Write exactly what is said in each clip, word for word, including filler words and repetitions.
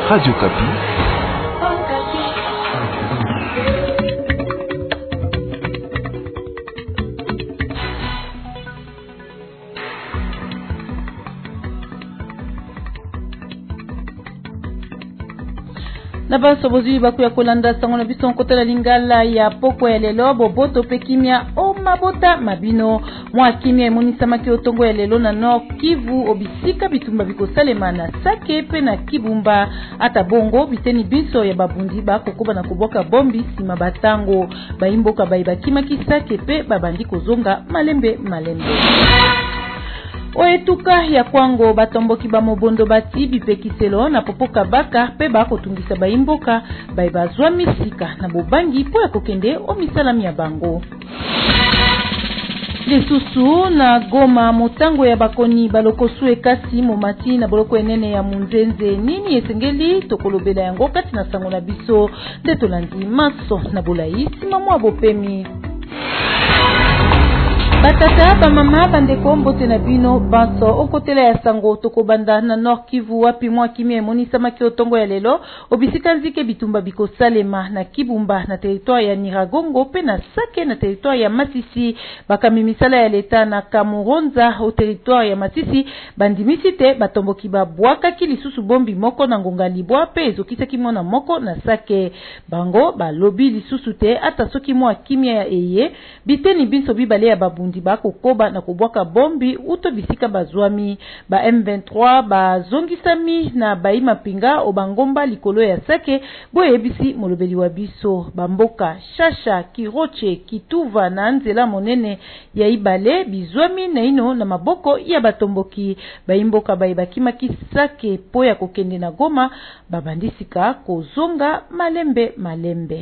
Radio Kapi. Na baso bozui baku ya kolanda sango na biso nkotela lingala ya poko ya lelo boboto pe kimia o mabota mabino mwa kimia emonisa maki otongo ya lelo na Nord Kivu obisika bitumba bikosalema na Sake pe na Kibumba ata bongo biteni biso ya babundi bakokoba na kuboka bombi sima batango baimboka baiba kimaki Sake pe babandi kozonga malembe malembe. Oetuka ya kwango batomboki ba mobondo bati bipekiselo na popoka baka pe bakotungisa baimboka baibazwa misika na bobangi po ya kokende o misalami ya bango. Lisusu na Goma motango ya bakoni balokosu ekasi momati na boloko enene ya munzenze nini esengeli tokolobela yango kati na sango na biso nde tolandi maso na bolai sima mwa bopemi. Batata ba mama bandeko mbote na bino banso okotela ya sango tokobanda na Nord Kivu wapi mwa kimia emonisa maki otongo ya lelo obisika nzike bitumba bikosalema na Kibumba na territoire ya Niragongo pe na Sake na territoire ya Masisi bakamimisala ya leta na Kamuronza au territoire ya Masisi bandimisi te batomboki babwaka kilisusu bombi moko na ngonga libwa pe ezokisa kimona moko na Sake bango balobi lisusu te ata soki mwa kimia ya eye biteni biso bibale ya babu ndi bako koba na kubwaka bombi uto bisika bazwami ba M vingt-trois ba zongisami na baima pinga obangomba likolo ya Sake boyebisi molobeli wa biso bamboka Shasha Kiroche Kituva na nzela monene ya ibale bizwami na ino na maboko ya batomboki baimboka baibakima Sake po ya kokende na Goma babandisika kozonga malembe malembe.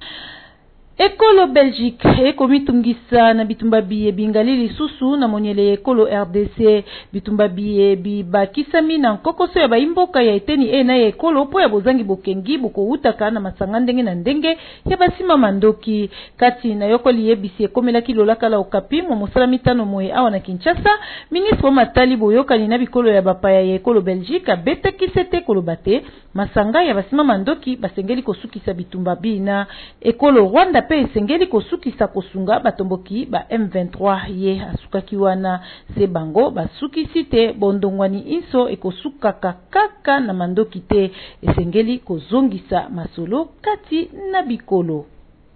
Ekolo Belgique ekomitungisa na bitumba biye bingalili susu na monyele ekolo R D C bitumba biye bibakisami na nkokoso ya baimboka ya eteni e na ekolo po ya bozangi bokengi boko utaka na masanga ndenge na ndenge ya basima mandoki kati na yokoli yebisi ekomelaki lolakala okapi mo mosala mitano moye awa na Kinshasa ministre matali boyokani na bikolo ya bapaya ya ekolo Belgique abetaki sete kolobate masanga ya basima mandoki basengeli kosukisa bitumba bina ekolo Rwanda pe esengeli kosukisa kosunga batomboki ba M vingt-trois ye asukaki wana se bango basukisi te bondongwani inso ekosukaka kaka na mandoki te esengeli kozongisa masolo kati na bikolo.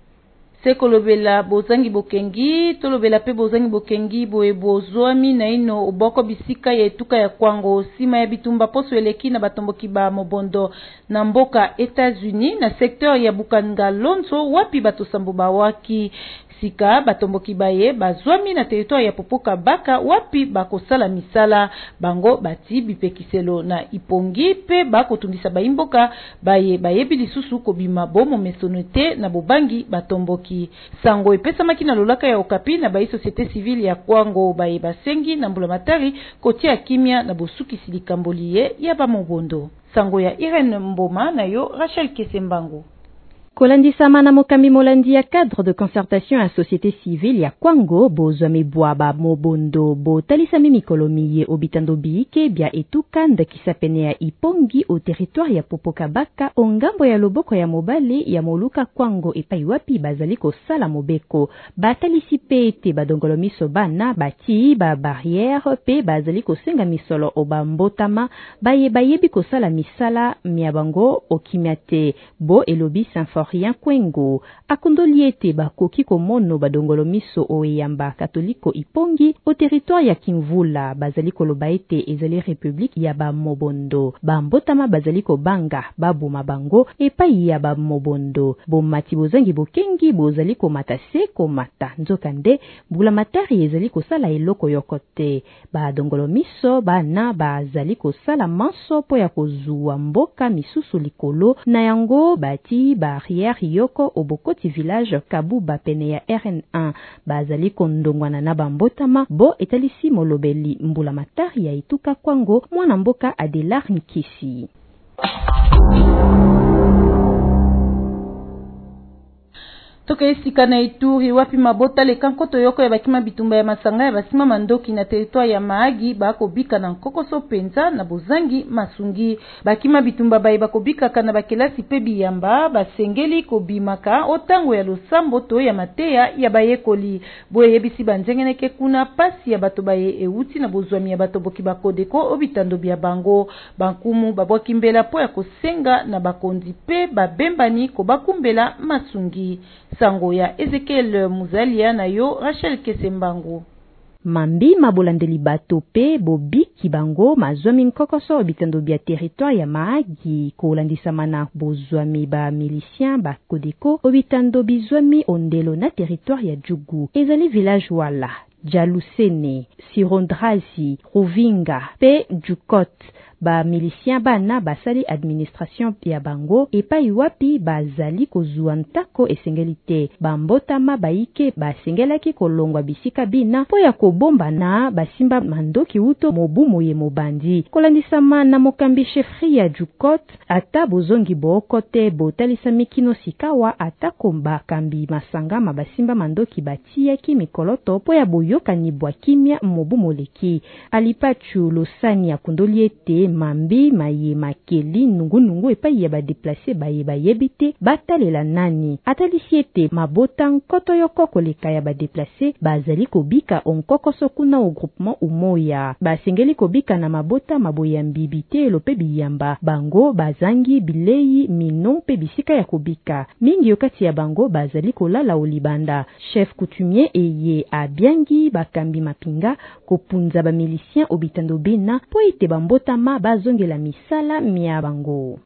Sekolobela bozangi bokengi tolobela pe bozangi bokengi boye bozwami na ino oboko bisika ya etuka ya kwango sima ya bitumba poso eleki na batomboki ba mobondo na mboka Etats-Unis na sekteur ya Bukanga Lonzo wapi batosambo bawaki sika batomboki baye bazwami na territoire ya popoka baka wapi bakosala misala bango bati bipekiselo na ipongi pe bakotungisa baimboka baye bayebi lisusu kobima bomo mesonete na bobangi batomboki sango epesa makina lolaka ya Okapi na bayi société civile ya kwango baye basengi na mbula matari kotia kimia na bosuki silikamboliye ya bamobondo sango ya Irene Mboma na yo Rachel Kesembango. Kolandi Samana Mokami Molandi ya cadre de concertation à société civile ya Kwango bozwami bwaba mobondo bo talisami mikolomi ye obitando biike bia etukanda kisapene ya Ipongi au territoire ya Popokabaka ongambo ya loboko ya mobali ya moluka Kwango epai wapi bazali kosala mobeko batalisi pe ete badongolo miso bana bati ba barrière pe bazali kosenga misolo obambotama baye bayebi kosala misala miabango okimiate bo elobi Saint Rien Kwengo akondoliete bakoki komono badongolo miso oyamba katoliko Ipongi au territoire ya Kimvula bazali koloba ete ezali république ya ba mobondo bambotama bazali kobanga babuma bango epai ya ba mobondo bomati bozangi bokengi bozali komata se komata nzokande bula matari ezali kosala eloko yokote badongolo miso bana bazali kosala manso po ya kozuwa mboka misusu likolo na yango bati bari Yoko obokoti village Kabuba pene ya R N un bazali kondongwana na bambotama bo etalisi molobeli mbula matari ya ituka Kwango mwana mboka Adelar Nkisi. Toke esika na Ituri wapi mabota leka nkoto yoko ya bakima bitumba ya masanga ya basima mandoki na territoire ya Mahagi bakobika na nkokoso penza na bozangi masungi. Bakima bitumba baye bakobika kana bakelasi pe biyamba basengeli kobimaka otango ya losambo to ya mateya ya bayekoli. Boye yebisi banzengeneke kuna pasi ya bato baye euti na bozwami ya bato boki bakodeko obitando bya bango. Bankumu babwaki mbela po ya kosenga na bakondi pe babembani ko bakumbela masungi. Sango ya Ezekiel Muzalia na yo Rachel Kesembango. Mambi mabolandeli bato pe bobiki bango mazwami nkokoso bitando bya territoire ya Mahagi kolandisa mana bozwami ba milicien ba kodeko obitando bizwami ondelo na territoire ya Jugu ezali village wala Jalusene, Sirondrazi, Ruvinga, pe Jukot. Ba milicien bana basali administration ya bango epai wapi bazali kozuantako esengelite bambotama baike basengelaki kolongwa bisika bina po ya kobomba na basimba mandoki uto mobumo ye mobandi kolandisama na mokambi chefri ya Jukot ata bozongi bokote botalisa mikino sikawa ata komba kambi masangama basimba mandoki batia ki mikoloto po ya boyoka ni bwa kimia mobumo leki alipachu losani ya kundoliete mambi maye makeli nungu nungu epai ya ba déplacer baye bayebite batalela nani atalisiete mabota nkoto yoko koleka ya ba déplacer bazali kobika onkoko sokuna au groupement umoya basengeli kobika na mabota maboya mbibite lope biyamba bango bazangi bilei mino pe bisika ya kobika mingi yokati ya bango bazali kolala olibanda chef coutumier eye abiangi bakambi mapinga kopunza ba milicien obitando bena po ite bambota ma bazongela misala mia bango.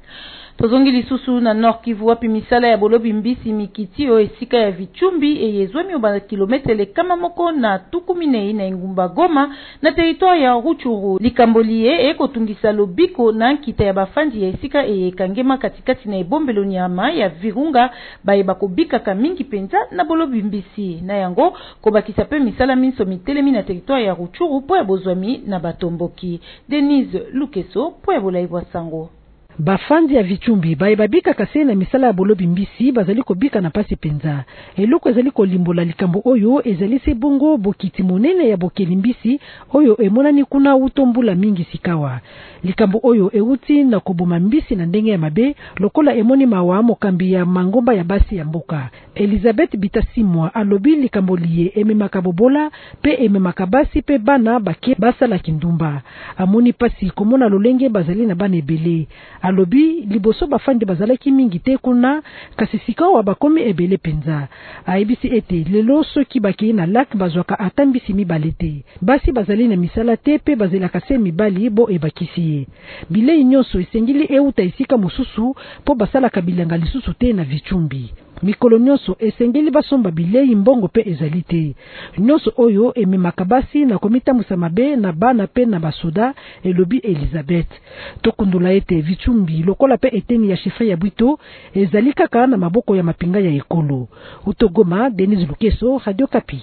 Tozongi lisusu na Nord Kivu wapi misala ya bolobi mbisi mikiti o esika ya Vichumbi eyezwami oba kilometre kama moko na tukumine na Ngumba Goma na territoire ya Ruchuru likambolie e kotungisa lobiko na nkita ya bafandi ya esika eyekangema katikati na ebombelo nyama ya Virunga baye bakobika ka mingi penza na bolobi mbisi na yango kobakisa pe misala minso mitelemi na territoire ya Ruchuru po ya bozwami na batomboki. Denise Lukeso po ya bolaibwa sango. Bafandi ya Vichumbi baye babika kase na misala ya bolobi mbisi bazali kobika na pasi penza eloko ezali kolimbola likambo oyo ezali se bongo bokiti monene ya bokeli mbisi oyo emonani kuna utombula mingi sikawa likambo oyo euti na koboma mbisi na ndenge ya mabe lokola emoni mawa mokambi ya mangomba ya basi ya mboka Elizabeth Bitasimwa alobi likambo liye ememaka bobola pe ememaka basi pe bana bake basala kindumba amoni pasi komona lolenge bazali na bana ebele alobi liboso bafandi bazalaki mingi te kuna kasi sikawa bakomi ebele penza aibisi ete lelo soki baki na lak bazwaka atambisi mibale te basi bazali na misala te pe bazelaka se mibali bo ebakisi bilei nyonso esengili euta esika mosusu po basalaka bilanga lisusu te na Vichumbi mikolo nyonso esengeli basomba bilei mbongo pe ezali te nyonso oyo ememaka basi na komita musamabe na bana pe na basoda elobi Elizabeth tokundula ete Vichumbi lokola pe eteni ya chefri ya Bwito ezali kaka na maboko ya mapinga ya ekolo utogoma. Denise Lukeso, Radio Kapi.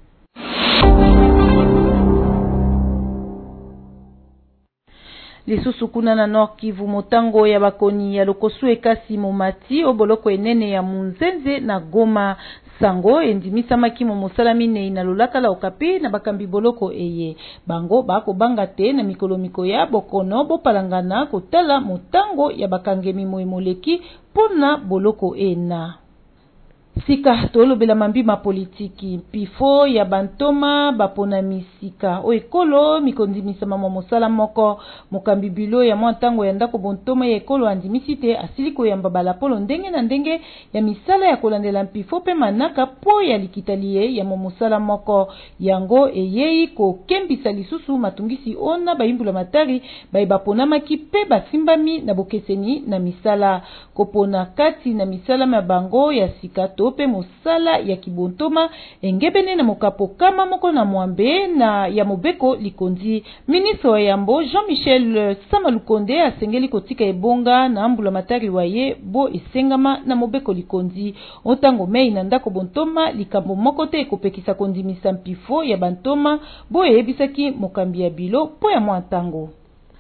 Lisusu kuna na Nord Kivu motango ya bakoni ya lokosu ekasi momati oboloko enene ya Munzenze na Goma sango endimisa makimo mosalamine na lolaka la Okapi na bakambi boloko eye bango bako banga te na mikolomiko ya bokono bopalangana kotala motango ya bakangemi moemoleki pona boloko ena. Sika tolo bela mambi ma politiki pifo ya bantoma bapona misika o ekolo mikondimisa mama mosala moko mokambi bilo ya mwantango ya ndako bontoma ya ekolo andimisite asiliko ya mbabala polo ndenge na ndenge ya misala ya kolandela mpifo pe manaka po ya likitalie ya momosala moko yango eyei ko kembisa lisusu matungisi ona baimbula matari bai bapona maki pe basimbami na bokeseni na misala kopona kati na misala mabango ya sikato pe mosala ya kibontoma engebene na mokapo kama moko na mwambe na ya mobeko likondi. Ministre wa yambo Jean-Michel Samalukonde asengeli kotika ebonga na ambula matari waye bo esengama na mobeko likondi otango mei na ndako bontoma likambo moko te ekopekisa kondimisa mpifo ya bantoma bo eyebisaki mokambi ya bilo po ya mwantango.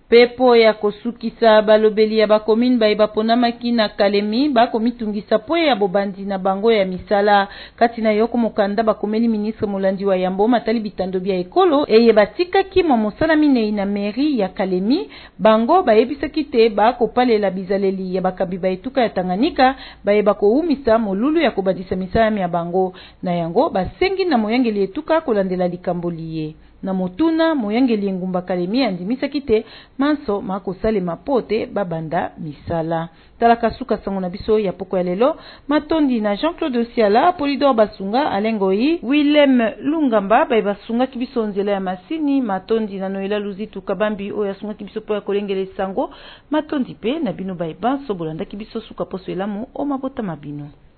pepo ya kosukisa balobeli ya bakomine baye baponamaki na Kalemi bakomitungisa po ya bobandi na bango ya misala kati na yoko mokanda bakomeli ministre Molandi wa Yambo Matali Bitando bya ekolo eye batikaki mwa mosala minei na mairie ya Kalemi bango bayebisaki te bakopalela bizaleli ya bakabi baetuka ya Tanganyika baye bakoumisa molulu ya kobandisa misala ya bango na yango basengi na moyangeli etuka kolandela likambo liye. Na motuna moyangeli ngumba Kalemi andimisaki te manso makosale mapote babanda misala. Talaka suka sango na biso ya poko ya lelo matondi na Jean-Claude Osiala, Polidor Basunga, Alengoi, Willem Lungamba baye basunga kibiso nzela ya masini matondi na Noela Luzitu Kabambi oya sunga kibiso po ya kolengele sango matondi pe na bino baye banso bolanda kibiso suka poso elamu o mabota mabino.